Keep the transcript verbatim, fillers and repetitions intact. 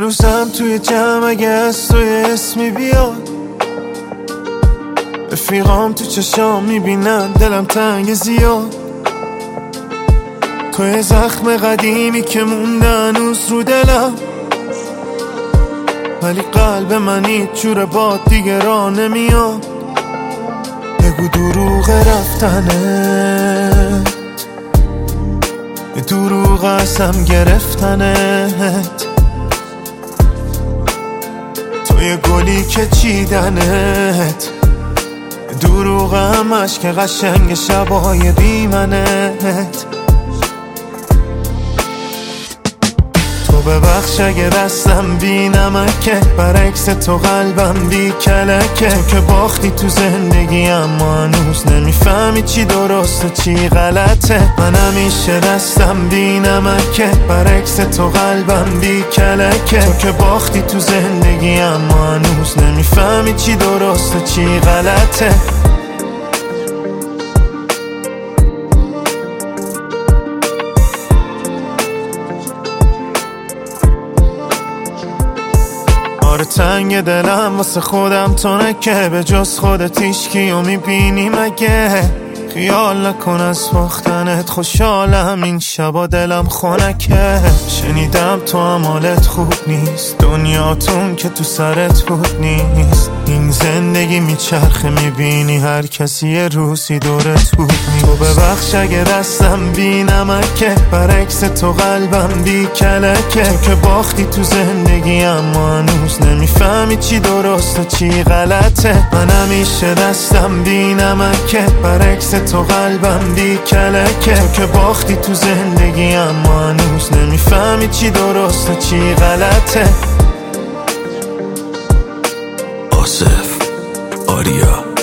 هنوزم توی جمع اگه از توی اسمی بیاد، رفیقام تو چشام میبینن دلم تنگ زیاد. توی زخم قدیمی که مونده هنوز رو دلم، ولی قلب من هیچ جور باد دیگه راه نمیاد. بگو دروغ رفتنت، یه دروغ ازم گرفتنت، توی گلی که چیدنت، دروغ همش که قشنگ شبای بیمنت. تو ببخش اگه دستم بی نمکه، برعکس تو قلبم بی کلکه. تو که باختی تو زندگی اما هنوز نمیفهمی چی درست و چی غلطه. من همیشه دستم بی نمکه، برعکس تو قلبم بی کلکه. تو که باختی تو زندگی اما هنوز نمیفهمی چی درست و چی غلطه. آره تنگ دلم واسه خودم تو نکه، به جز خودت هیچکیو میبینی مگه؟ خیال نکن از باختنت خوشحالم این شبا دلم خنکه. شنیدم تو هم حالت خوب نیست، دنیاتون که تو سرت بود نیست. این زندگی میچرخه میبینی هر کسی یه روزی دورت بود نیست. تو ببخش اگه دستم بی نمکه، برعکس تو قلبم بی کلکه. تو که باختی تو زندگی اما هنوز نمیفهمی چی درست و چی غلطه. من همیشه دستم بی نمکه، برعکس تو قلبم بی کلکه. تو که باختی تو زندگی اما هنوز نمیفهمی چی درست و چی غلطه. آصف آریا